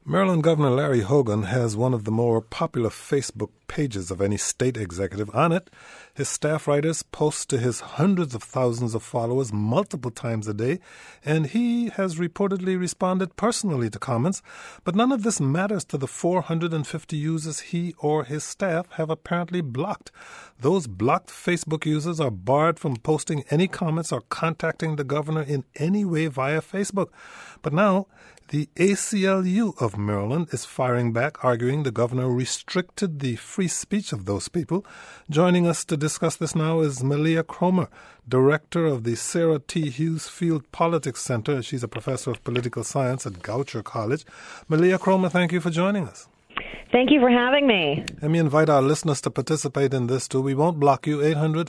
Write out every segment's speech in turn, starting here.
Maryland Governor Larry Hogan has one of the more popular Facebook pages of any state executive. On it, his staff writers post to his hundreds of thousands of followers multiple times a day, and he has reportedly responded personally to comments. But none of this matters to the 450 users he or his staff have apparently blocked. Those blocked Facebook users are barred from posting any comments or contacting the governor in any way via Facebook. But now, the ACLU of Maryland is firing back, arguing the governor restricted the free speech of those people. Joining us to discuss this now is Malia Cromer, director of the Sarah T. Hughes Field Politics Center. She's a professor of political science at Goucher College. Malia Cromer, thank you for joining us. Thank you for having me. Let me invite our listeners to participate in this, too. We won't block you.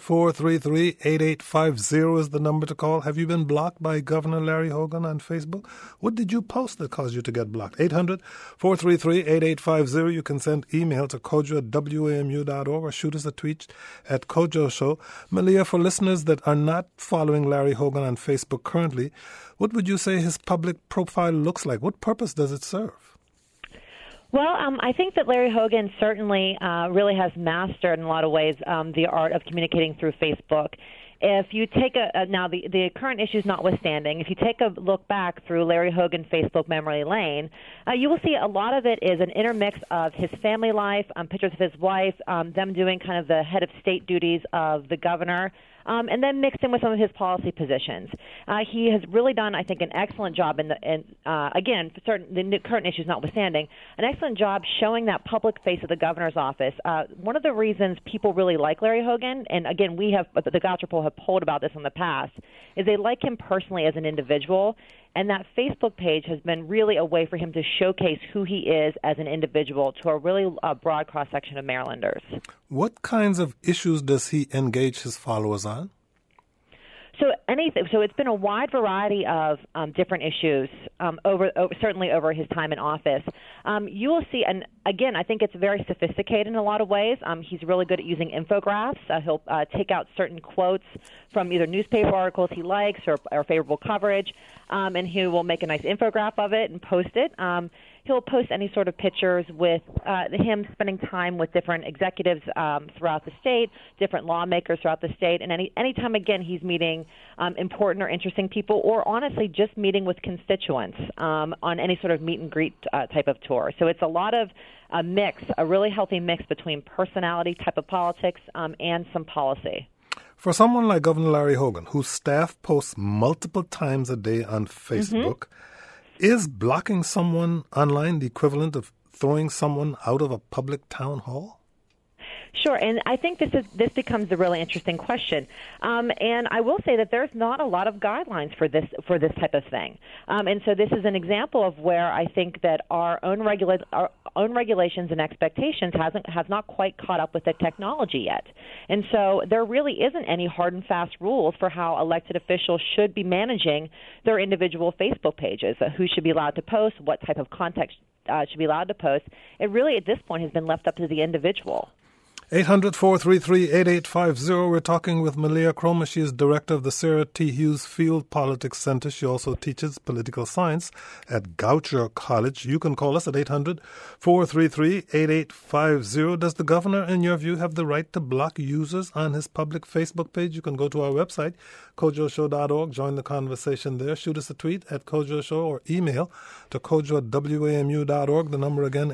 800-433-8850 is the number to call. Have you been blocked by Governor Larry Hogan on Facebook? What did you post that caused you to get blocked? 800-433-8850. You can send email to kojo@wamu.org or shoot us a tweet at Kojo Show. Malia, for listeners that are not following Larry Hogan on Facebook currently, what would you say his public profile looks like? What purpose does it serve? Well, I think that Larry Hogan certainly really has mastered in a lot of ways the art of communicating through Facebook. If you take now the current issues notwithstanding, if you take a look back through Larry Hogan Facebook memory lane, you will see a lot of it is an intermix of his family life, pictures of his wife, them doing kind of the head of state duties of the governor, and then mixed in with some of his policy positions. He has really done, I think, an excellent job the current issues notwithstanding, an excellent job showing that public face of the governor's office. One of the reasons people really like Larry Hogan, and again, the Goucher poll have polled about this in the past, is they like him personally as an individual. And that Facebook page has been really a way for him to showcase who he is as an individual to a really broad cross-section of Marylanders. What kinds of issues does he engage his followers on? So it's been a wide variety of different issues certainly over his time in office. You will see, and again, I think it's very sophisticated in a lot of ways. He's really good at using infographics. He'll take out certain quotes from either newspaper articles he likes or favorable coverage, and he will make a nice infographic of it and post it. He'll post any sort of pictures with him spending time with different executives throughout the state, different lawmakers throughout the state, and anytime, again, he's meeting important or interesting people, or honestly just meeting with constituents on any sort of meet and greet type of tour. So it's a lot of a really healthy mix between personality type of politics and some policy. For someone like Governor Larry Hogan, whose staff posts multiple times a day on Facebook, is blocking someone online the equivalent of throwing someone out of a public town hall? Sure, and I think this becomes a really interesting question. And I will say that there's not a lot of guidelines for this type of thing. And so this is an example of where I think that our own regulations and expectations have not quite caught up with the technology yet. And so there really isn't any hard and fast rules for how elected officials should be managing their individual Facebook pages, who should be allowed to post, what type of content should be allowed to post. It really, at this point, has been left up to the individual. 800-433-8850. We're talking with Malia Cromer. She is director of the Sarah T. Hughes Field Politics Center. She also teaches political science at Goucher College. You can call us at 800-433-8850. Does the governor, in your view, have the right to block users on his public Facebook page? You can go to our website, kojoshow.org, join the conversation there. Shoot us a tweet at Kojo Show or email to kojo@wamu.org. The number again,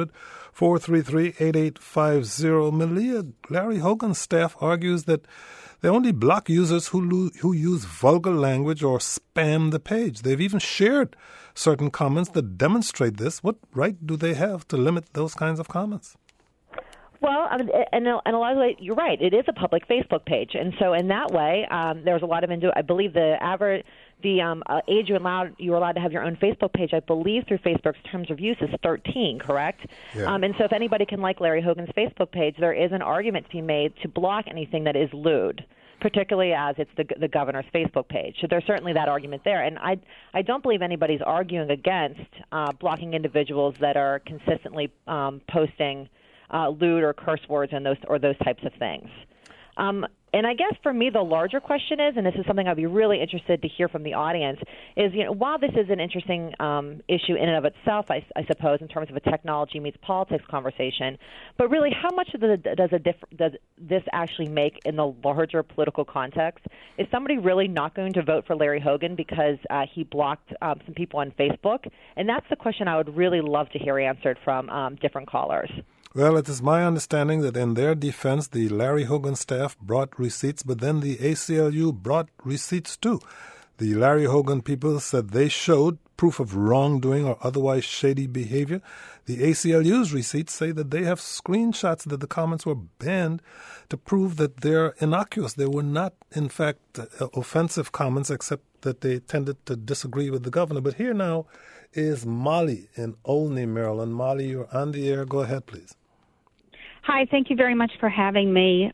800-433-8850. Malia, Larry Hogan's staff argues that they only block users who use vulgar language or spam the page. They've even shared certain comments that demonstrate this. What right do they have to limit those kinds of comments? Well, and a lot of ways, you're right. It is a public Facebook page, and so in that way, there's a lot of I believe the age you're allowed to have your own Facebook page, I believe, through Facebook's terms of use is 13, correct? Yeah. And so if anybody can like Larry Hogan's Facebook page, there is an argument to be made to block anything that is lewd, particularly as it's the governor's Facebook page. So there's certainly that argument there. And I don't believe anybody's arguing against blocking individuals that are consistently posting lewd or curse words and those types of things. And I guess for me, the larger question is, and this is something I'd be really interested to hear from the audience, is, while this is an interesting issue in and of itself, I suppose, in terms of a technology meets politics conversation, but really, how much does this actually make in the larger political context? Is somebody really not going to vote for Larry Hogan because he blocked some people on Facebook? And that's the question I would really love to hear answered from different callers. Well, it is my understanding that in their defense, the Larry Hogan staff brought receipts, but then the ACLU brought receipts too. The Larry Hogan people said they showed proof of wrongdoing or otherwise shady behavior. The ACLU's receipts say that they have screenshots that the comments were banned to prove that they're innocuous. They were not, in fact, offensive comments, except that they tended to disagree with the governor. But here now is Molly in Olney, Maryland. Molly, you're on the air. Go ahead, please. Hi, thank you very much for having me.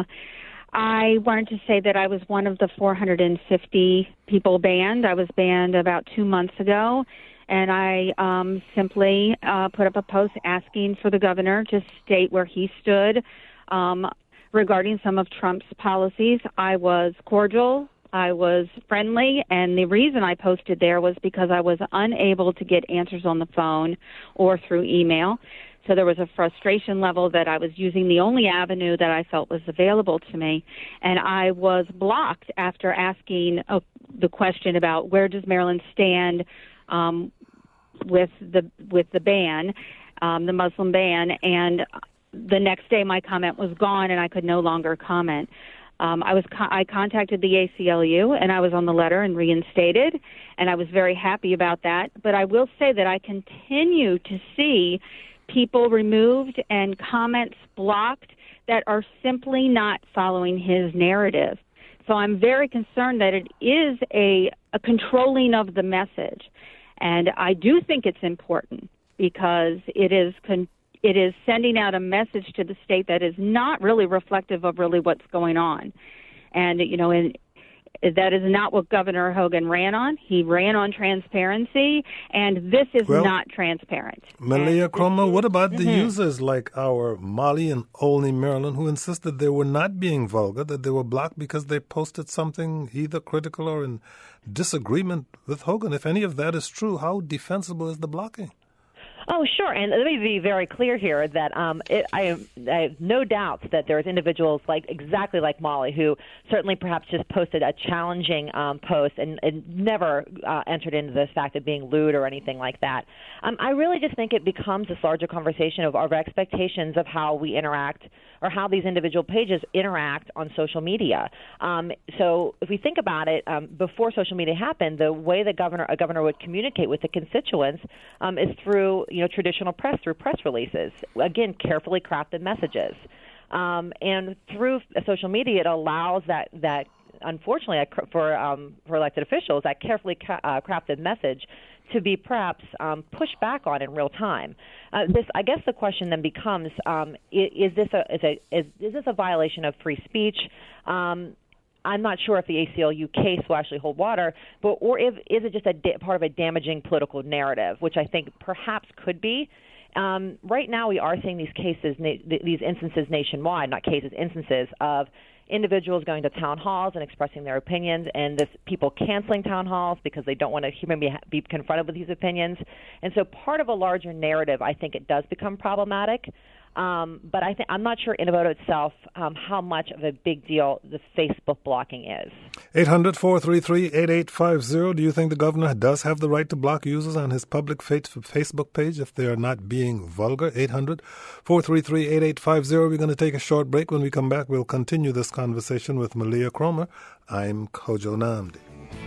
I wanted to say that I was one of the 450 people banned. I was banned about 2 months ago, and I simply put up a post asking for the governor to state where he stood regarding some of Trump's policies. I was cordial. I was friendly, and the reason I posted there was because I was unable to get answers on the phone or through email. So there was a frustration level that I was using the only avenue that I felt was available to me. And I was blocked after asking the question about where does Maryland stand with the ban, the Muslim ban. And the next day my comment was gone and I could no longer comment. I contacted the ACLU, and I was on the letter and reinstated, and I was very happy about that. But I will say that I continue to see people removed and comments blocked that are simply not following his narrative. So I'm very concerned that it is a controlling of the message. And I do think it's important because it is sending out a message to the state that is not really reflective of really what's going on. And, that is not what Governor Hogan ran on. He ran on transparency, and this is not transparent. Malia Cromer, what about the users like our Molly in Olney, Maryland, who insisted they were not being vulgar, that they were blocked because they posted something either critical or in disagreement with Hogan? If any of that is true, how defensible is the blocking? Oh, sure. And let me be very clear here that I have no doubts that there's individuals exactly like Molly who certainly perhaps just posted a challenging post and never entered into the fact of being lewd or anything like that. I really just think it becomes this larger conversation of our expectations of how we interact or how these individual pages interact on social media. So if we think about it, before social media happened, the way a governor would communicate with the constituents is through traditional press, through press releases. Again, carefully crafted messages. And through social media, it allows that unfortunately for elected officials, that carefully crafted message to be perhaps pushed back on in real time. I guess the question then becomes: is this a violation of free speech? I'm not sure if the ACLU case will actually hold water, or is it just part of a damaging political narrative, which I think perhaps could be. Right now, we are seeing these cases, these instances nationwide, not cases, instances of individuals going to town halls and expressing their opinions, and people canceling town halls because they don't want to be confronted with these opinions. And so part of a larger narrative, I think it does become problematic. But I'm not sure in and of itself how much of a big deal the Facebook blocking is. 800-433-8850. Do you think the governor does have the right to block users on his public Facebook page if they are not being vulgar? 800-433-8850. We're going to take a short break. When we come back, we'll continue this conversation with Malia Cromer. I'm Kojo Nnamdi.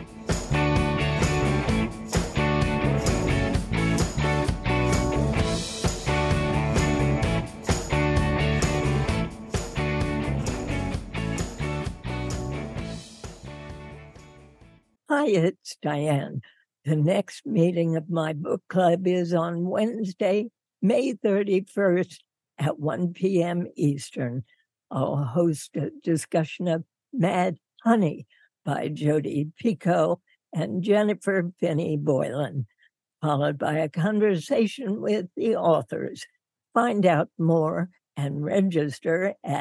Hi, it's Diane. The next meeting of my book club is on Wednesday, May 31st at 1 p.m. Eastern. I'll host a discussion of Mad Honey by Jodi Picoult and Jennifer Finney Boylan, followed by a conversation with the authors. Find out more and register at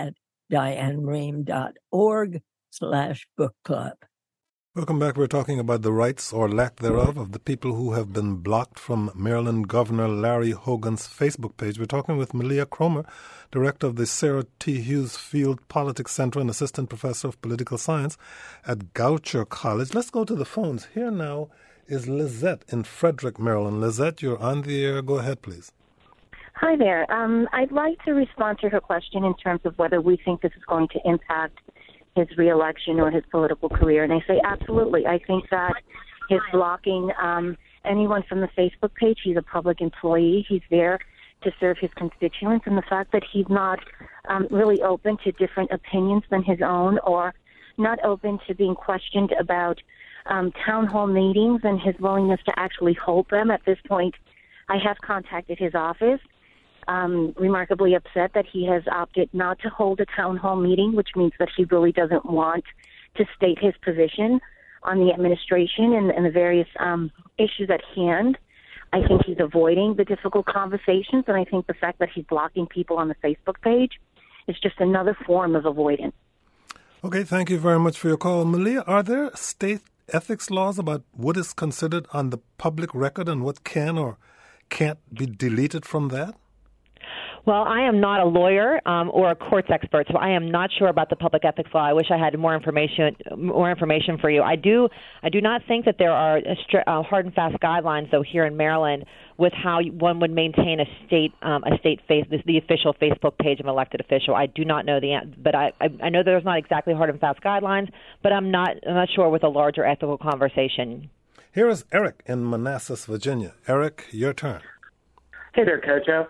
dianerehm.org/book club. Welcome back. We're talking about the rights or lack thereof of the people who have been blocked from Maryland Governor Larry Hogan's Facebook page. We're talking with Malia Cromer, director of the Sarah T. Hughes Field Politics Center and assistant professor of political science at Goucher College. Let's go to the phones. Here now is Lizette in Frederick, Maryland. Lizette, you're on the air. Go ahead, please. Hi there. I'd like to respond to her question in terms of whether we think this is going to impact his reelection or his political career. And I say absolutely. I think that his blocking anyone from the Facebook page, he's a public employee. He's there to serve his constituents. And the fact that he's not really open to different opinions than his own, or not open to being questioned about town hall meetings and his willingness to actually hold them. At this point, I have contacted his office. Remarkably upset that he has opted not to hold a town hall meeting, which means that he really doesn't want to state his position on the administration and the various issues at hand. I think he's avoiding the difficult conversations, and I think the fact that he's blocking people on the Facebook page is just another form of avoidance. Okay, thank you very much for your call. Malia, are there state ethics laws about what is considered on the public record and what can or can't be deleted from that? Well, I am not a lawyer or a courts expert, so I am not sure about the public ethics law. I wish I had more information for you. I do not think that there are hard and fast guidelines, though, here in Maryland with how one would maintain the official Facebook page of an elected official. I do not know but I know there's not exactly hard and fast guidelines, but I'm not sure with a larger ethical conversation. Here is Eric in Manassas, Virginia. Eric, your turn. Hey there, Kojo.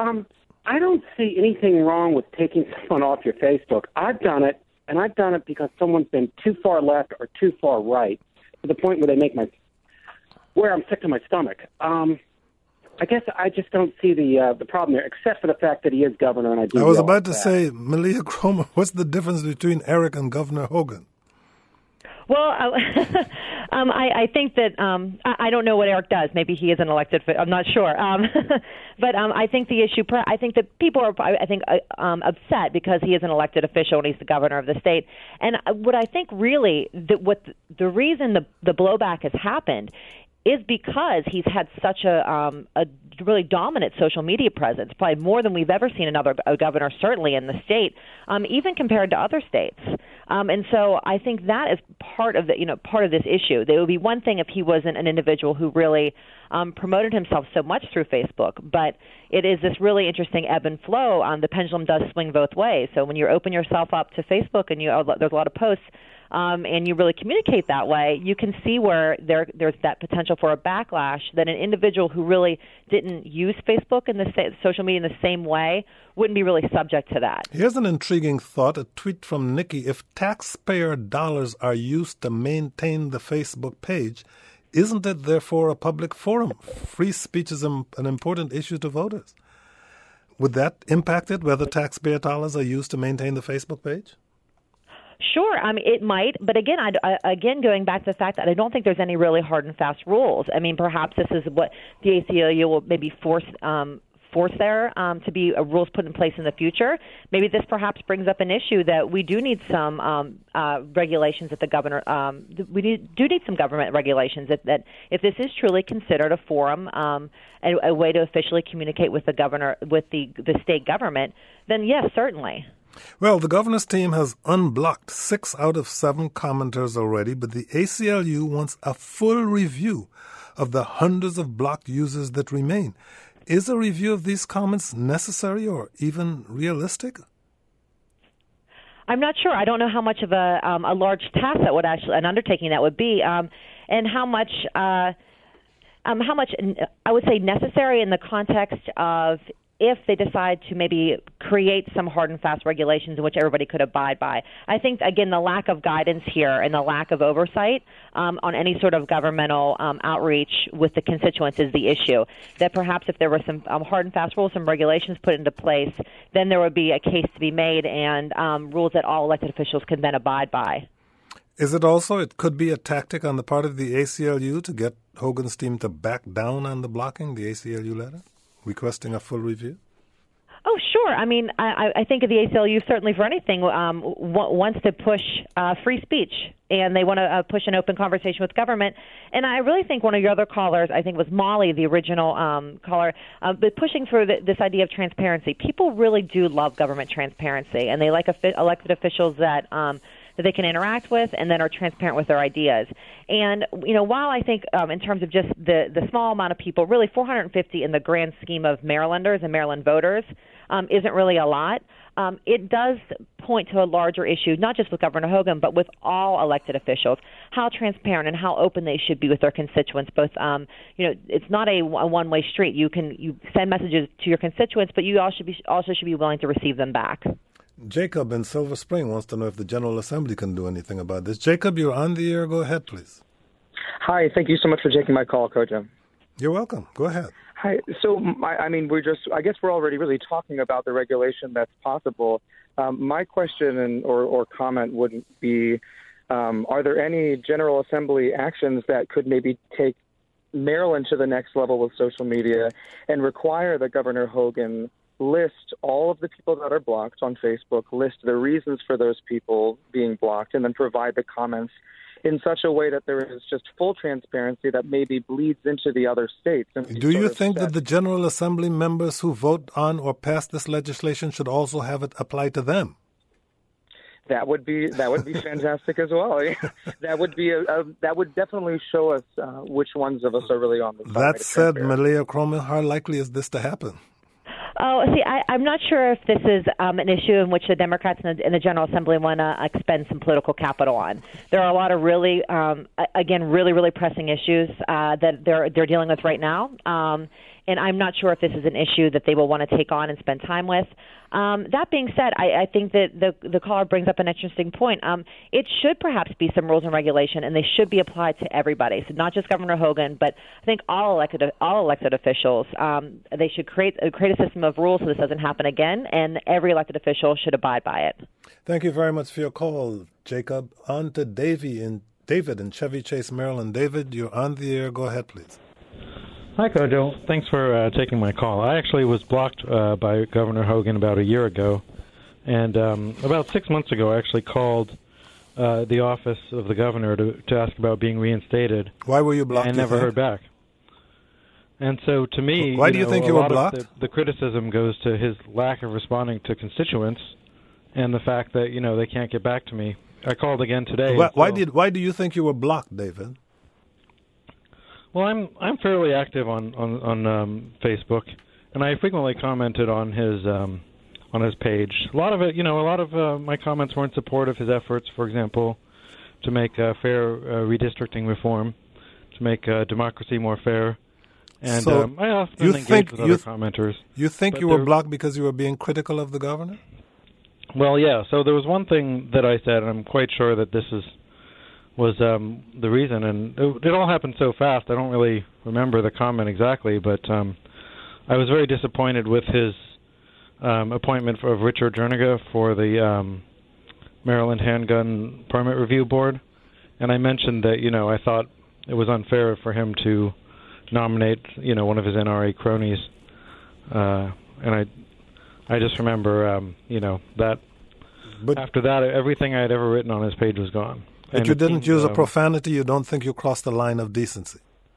I don't see anything wrong with taking someone off your Facebook. I've done it, and I've done it because someone's been too far left or too far right to the point where they make where I'm sick to my stomach. I guess I just don't see the problem there, except for the fact that he is governor, and I was about to say, Malia Cromer, what's the difference between Eric and Governor Hogan? Well, I think that I don't know what Eric does. Maybe he is an elected. I'm not sure. But I think the issue. I think that people are. I think upset because he is an elected official and he's the governor of the state. And what I think really the reason the blowback has happened is because he's had such a really dominant social media presence, probably more than we've ever seen another governor, certainly in the state, even compared to other states. And so I think that is part of this issue. There would be one thing if he wasn't an individual who really promoted himself so much through Facebook, but it is this really interesting ebb and flow. The pendulum does swing both ways. So when you open yourself up to Facebook and there's a lot of posts, and you really communicate that way, you can see where there's that potential for a backlash that an individual who really didn't use Facebook and social media in the same way wouldn't be really subject to that. Here's an intriguing thought, a tweet from Nikki. If taxpayer dollars are used to maintain the Facebook page, isn't it therefore a public forum? Free speech is an important issue to voters. Would that impact it, whether taxpayer dollars are used to maintain the Facebook page? Sure, it might, but again, going back to the fact that I don't think there's any really hard and fast rules. I mean, perhaps this is what the ACLU will maybe force there to be rules put in place in the future. Maybe this perhaps brings up an issue that we do need some regulations at the governor. We do need some government regulations that if this is truly considered a forum, a way to officially communicate with the governor, with the state government, then yes, certainly. Well, the governor's team has unblocked 6 out of 7 commenters already, but the ACLU wants a full review of the hundreds of blocked users that remain. Is a review of these comments necessary or even realistic? I'm not sure. I don't know how much of a large task that would actually, an undertaking that would be, and how much I would say necessary in the context of if they decide to maybe create some hard and fast regulations in which everybody could abide by. I think, again, the lack of guidance here and the lack of oversight on any sort of governmental outreach with the constituents is the issue. That perhaps if there were some hard and fast rules, some regulations put into place, then there would be a case to be made and rules that all elected officials can then abide by. Is it also, it could be a tactic on the part of the ACLU to get Hogan's team to back down on the blocking, the ACLU letter? Requesting a full review? Oh, sure. Sure. I mean, I think of the ACLU certainly for anything wants to push free speech, and they want to push an open conversation with government. And I really think one of your other callers, I think it was Molly, the original caller, but pushing for this idea of transparency. People really do love government transparency, and they like elected officials that they can interact with and then are transparent with their ideas. And, while I think in terms of just the small amount of people, really 450 in the grand scheme of Marylanders and Maryland voters isn't really a lot, it does point to a larger issue, not just with Governor Hogan, but with all elected officials, how transparent and how open they should be with their constituents. Both, it's not a one-way street. You send messages to your constituents, but you also should be willing to receive them back. Jacob in Silver Spring wants to know if the General Assembly can do anything about this. Jacob, you're on the air. Go ahead, please. Hi, thank you so much for taking my call, Kojo. You're welcome. Go ahead. Hi. So, I guess we're already really talking about the regulation that's possible. My question or comment would be, are there any General Assembly actions that could maybe take Maryland to the next level with social media and require that Governor Hogan list all of the people that are blocked on Facebook, list the reasons for those people being blocked, and then provide the comments in such a way that there is just full transparency that maybe bleeds into the other states. Do you think that the General Assembly members who vote on or pass this legislation should also have it apply to them? That would be fantastic as well. That would definitely show us which ones of us are really on the side. That said, Malia Cromer, how likely is this to happen? Oh, see, I'm not sure if this is an issue in which the Democrats in the General Assembly want to expend some political capital on. There are a lot of really, really pressing issues that they're dealing with right now. And I'm not sure if this is an issue that they will want to take on and spend time with. That being said, I think that the caller brings up an interesting point. It should perhaps be some rules and regulation, and they should be applied to everybody. So not just Governor Hogan, but I think all elected officials. They should create a system of rules so this doesn't happen again, and every elected official should abide by it. Thank you very much for your call, Jacob. On to David in Chevy Chase, Maryland. David, you're on the air. Go ahead, please. Hi, Kojo. Thanks for taking my call. I actually was blocked by Governor Hogan about a year ago, and about 6 months ago I actually called the office of the governor to ask about being reinstated. Why were you blocked? And never heard back. And so to me, why do you think you were blocked? The criticism goes to his lack of responding to constituents and the fact that, they can't get back to me. I called again today. Why do you think you were blocked, David? Well, I'm fairly active on Facebook, and I frequently commented on his page. A lot of my comments were in support of his efforts, for example, to make fair redistricting reform, to make democracy more fair. And so I often engage with other commenters. You think you were blocked because you were being critical of the governor? Well, yeah. So there was one thing that I said, and I'm quite sure that this was the reason, and it all happened so fast. I don't really remember the comment exactly, but I was very disappointed with his appointment of Richard Jernigan for the Maryland Handgun Permit Review Board, and I mentioned that I thought it was unfair for him to nominate one of his NRA cronies, and I just remember that. But after that, everything I had ever written on his page was gone. But you didn't use a profanity? You don't think you crossed the line of decency?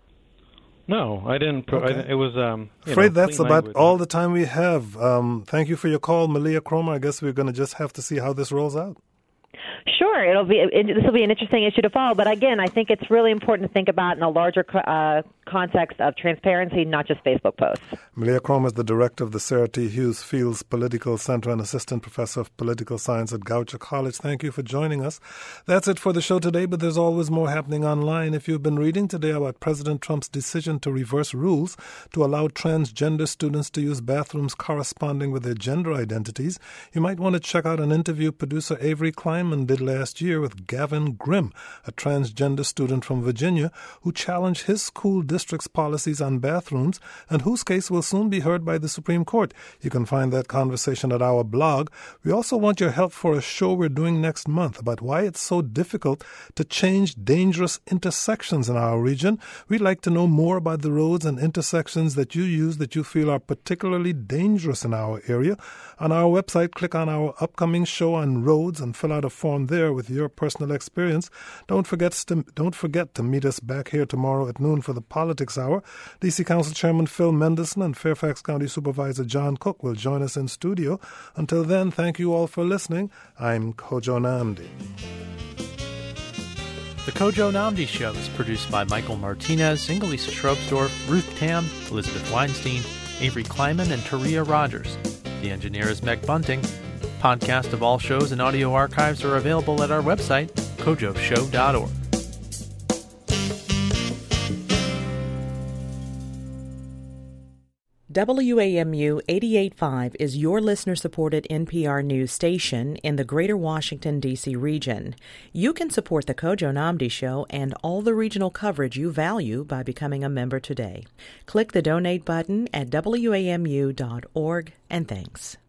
No, I didn't. Okay. It was. Afraid that's about all the time we have. Thank you for your call, Malia Cromer. I guess we're going to just have to see how this rolls out. Sure, this will be an interesting issue to follow. But again, I think it's really important to think about in a larger context of transparency, not just Facebook posts. Malia Cromer is the director of the Sarah T. Hughes Fields Political Center and assistant professor of political science at Goucher College. Thank you for joining us. That's it for the show today, but there's always more happening online. If you've been reading today about President Trump's decision to reverse rules to allow transgender students to use bathrooms corresponding with their gender identities, you might want to check out an interview producer Avery Kleinman did last year with Gavin Grimm, a transgender student from Virginia who challenged his school district's policies on bathrooms and whose case will soon be heard by the Supreme Court. You can find that conversation at our blog. We also want your help for a show we're doing next month about why it's so difficult to change dangerous intersections in our region. We'd like to know more about the roads and intersections that you use that you feel are particularly dangerous in our area. On our website, click on our upcoming show on roads and fill out a form there with your personal experience. Don't forget to meet us back here tomorrow at noon for the Politics Hour. D.C. Council Chairman Phil Mendelson and Fairfax County Supervisor John Cook will join us in studio. Until then, thank you all for listening. I'm Kojo Nnamdi. The Kojo Nnamdi Show is produced by Michael Martinez, Ingelisa Shrobsdorf, Ruth Tam, Elizabeth Weinstein, Avery Kleiman, and Taria Rogers. The engineer is Meg Bunting. Podcast of all shows and audio archives are available at our website, kojoshow.org. WAMU 88.5 is your listener-supported NPR news station in the greater Washington, D.C. region. You can support the Kojo Nnamdi Show and all the regional coverage you value by becoming a member today. Click the donate button at WAMU.org, and thanks.